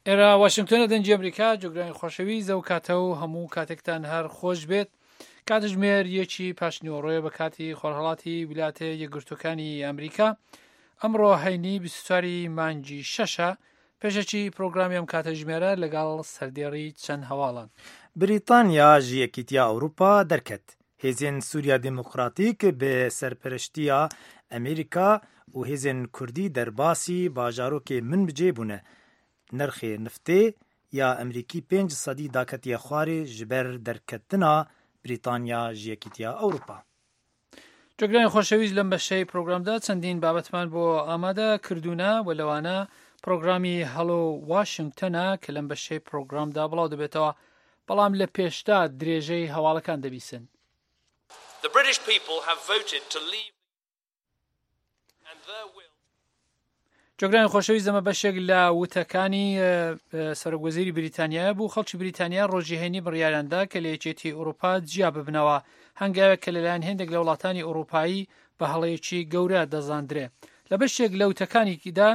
ئێرە واشنگتۆنە دەنجی ئەمریکا جۆگرانی خۆشەویست ئەو کاتە و هەموو کاتێکتان هەر خۆش بێت. کاتژمێر یەکی پاشنیوەڕۆیە بە کاتی خۆرهەڵاتی ویلاتە یەکگرتوەکانی ئەمریکا. ئەمڕۆ هەینی 24 مانگی 6 پێشەکی پرۆگرامی ئەم کاتەژمێرە لەگەڵ سەردێڕی چەند هەواڵان. بریتانیا ji Yekîtiya Ewropa derket. Hêzên Sûriya Demokratîk bi serpereştiya Amerîka û hêzên Kurdî derbasî bajarokê min bicê bûne. Nirxê niftê ya Amerîkî 5 sedî daketiye xwarê ji ber derketina Britanya ji Yekîtiya Ewropa. جۆگرانی خۆشەویست لەم بەشەی پرۆگرامدا چەندین بابەتمان بۆ ئامادە کردوونە و لەوانە پرۆگرامی هەڵۆ واشنگتنە کە لەم بەشەی پرۆگرامدا بڵاو دەبێتەوە، بەڵام لە پێشتا درێژەی هەواڵەکان دەبیسن. The British people have voted to leave and their will. جۆگرانی خۆشەویست ئەمە بەشێک لە وتەکانی سەرۆکوەزیری بریتانیا بوو. خەڵکی بریتانیا ڕۆژیهێنی بڕیاراندا کە لە یەکێتی ئەوروپا جیا ببنەوە، هەنگاوێک کە لەلایەن هێندێک لە وڵاتانی ئەوروپایی بە هەڵەیەکی گەورە دەزاندرێ. لە بەشێک لە وتەکانێکیدا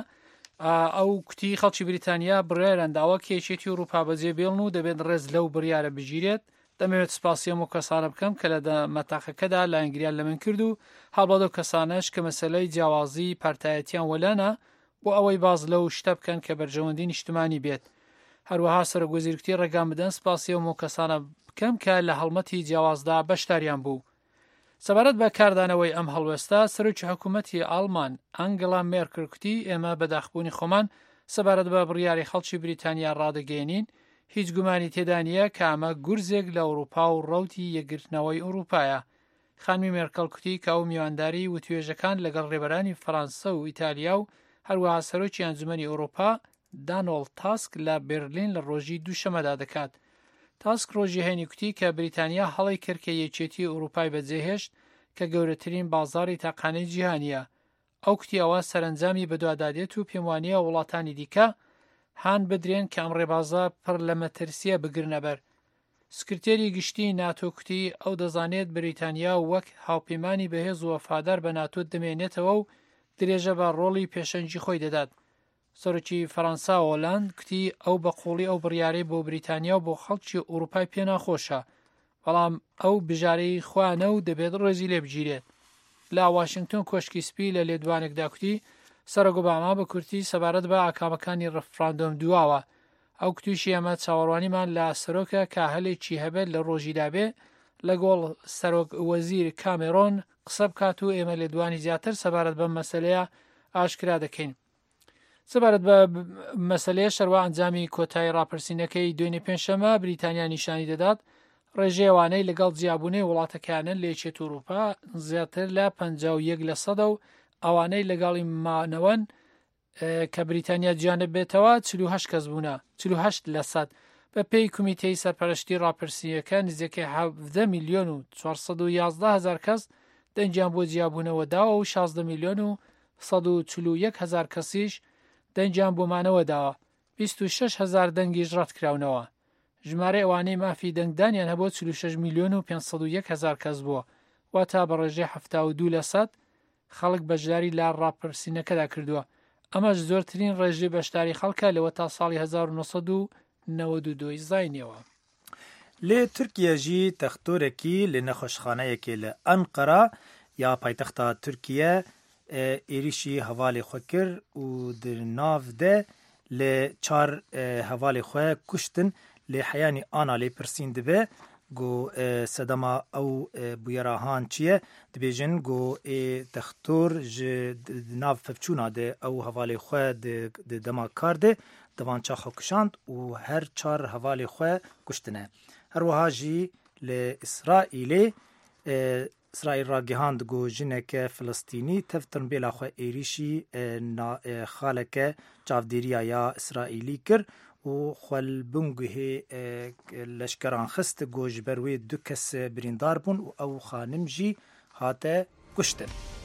ئەو کوتی خەڵکی بریتانیا بڕیارەنداوە کە یەکێتی ئەوروپا بەجێبێڵن و دەبێت ڕێز لەو بڕیارە بگیرێت. دەمەوێت سپاسی هەموو کەسانە بکەم کە لە مەتاقەکەدا لایەنگریان لە من کرد و هەڵبەدە و کەسانەش کە مەسەلەی جیاوازی پارتایەتیان وەلانە بۆ ئەوەی باز لەو شتە بکەن کە بەرژەوەندی نیشتمانی بێت. هەروەها سەرۆکوەزیرکتی ڕێگان بدەن سپاسی هەموو کەسانە بکەم کە لە هەڵمەتی جیاوازدا بەشداریان بوو. سەبارەت بە کاردانەوەی ئەم هەڵوێستە سەرۆکی حکوومەتی ئاڵمان ئەنگلا مێرکل کوتی ئێمە بەداخبوونی خۆمان سەبارەت بە بڕیاری خەڵکی بریتانیا ڕادەگەێنین، هیچ گومانی تێدا نییە کە ئەمە گورزێک لە ئەوروپا و ڕەوتی یەکگرتنەوەی ئەوروپایە. خانمی مێرکل کوتی کە ئەو میوانداری و توێژەکان لەگەڵ ڕێبەرانی فەڕەنسا و ئیتالیا و هەروەها سەرۆکی ئەنجومەنی ئەوروپا دانۆڵد تاسک لە بێرلین لە ڕۆژی دووشەمەدا دەکات. تاسک ڕۆژی هەینی کوتی کە بریتانیا هەڵی کرد کە یەکێتی ئەوروپای بەجێهێشت کە گەورەترین بازاری تاقانەی جیهانیە. ئەو کوتی ئەوە سەرنجامی بەدوادادێت و پێم وانییە وڵاتانی دیکە هان بدرێن کە ئەم ڕێبازە پڕ لە مەترسیە بگرنەبەر. سکرتێری گشتی ناتۆ کوتی ئەو دەزانێت بریتانیا وەک هاوپەیمانی بەهێز و وەفادار بە ناتۆ دەمێنێتەوە و درێژە بە ڕۆڵی پێشەنجی خۆی دەدات. سەرۆکی فەڕەنسا و هۆلاند کوتی ئەو بەقوڵی ئەو بڕیارەی بۆ بریتانیا و بۆ خەڵکی ئەوروپای پێ ناخۆشە، بەڵام ئەو بژارەی خوانە و دەبێت ڕێزی لێ بگیرێت. لا واشنگتن کۆشکی سپی لە لێدوانێکدا کوتی سەرۆک ئۆباما بە کورتی سەبارەت بە ئاکامەکانی ڕەفراندۆم دواوە. ئەو کوتیشی ئەمە چاوەڕوانیمان لە سەرۆکە کە هەلێکی هەبێت لە ڕۆژیدا بێ لەگۆڵ سەرۆک وەزیر کامێرۆن قسە بکات و ئێمە لێدوانی زیاتر سەبارەت بە مەسەلەیە ئاشکرا دەکەین. سەبارەت بە مەسەلەیە شەروا ئەنجامی کۆتایی ڕاپرسینەکەی دوێنێ پێنجشەمە بریتانیا نیشانی دەدات ڕێژەیەوانەی لەگەڵ جیابوونەی وڵاتەکانن لە یەکێت ئەوروپا زیاتر لە 51% و ئەوانەی لەگەڵی مانەوەن کە بریتانیا گیانە بێتەوە 48 کەس بوونە 48%. بە پێی کمیتەی سەرپەرشتی ڕاپرسیەکە نزیکەی 17 میلیۆن و 411 هزار کەس دەنجیان بۆ جیابوونەوە داوە و 16 میلیۆن و 141 هزار کەسیش دەنجیان بۆمانەوە داوە. 26 هزار دەنگیش ڕەت کراونەوە. ژمارە ئەوانەی مافی دەنگدانیان هەبوو 46 میلیۆن و 501 هزار کەس بووە، واتە بە ڕێژەی 72% خەڵک بەشداری لە ڕاپرسینەکەدا کردووە. ئەمەش زۆرترین ڕێژەی بەشداری خەڵکە لەوە تا ساڵی 1992 زاینەوە. لێ تورکیەژی تەختۆرێکی لە نەخۆشخانەیەکی لە ئەنقەرە یا پایتەختە تورکیە ئێریشی هەواڵی خۆ کرد و ناودە لە 4 هەواڵی خۆ کوشتن لێ حەیانی ئانا لێ پرسین دەبێ گو سەدەما ئەو بویەراهان چییە دەبێژن گو تەختۆر ناو فەفچوونا دێ ئەو هەواڵی خۆ دەما کاردێ دەوان چاخە کوشاند و هەر 4 هەواڵی خۆ کوشتنە. هەروەها ژی لە ئیسرائیلێ ئیسرائیل ڕاگەهاند گو ژنێکە فلستینی تەفتن بێلا خۆ ئێریشی خالەکە چاودێریە یا ئیسرائیلی کرد و خوالبنگوهی لشکران خست گوش بروی 2 کس بریندار بون و او خانم جی هاته کشتن.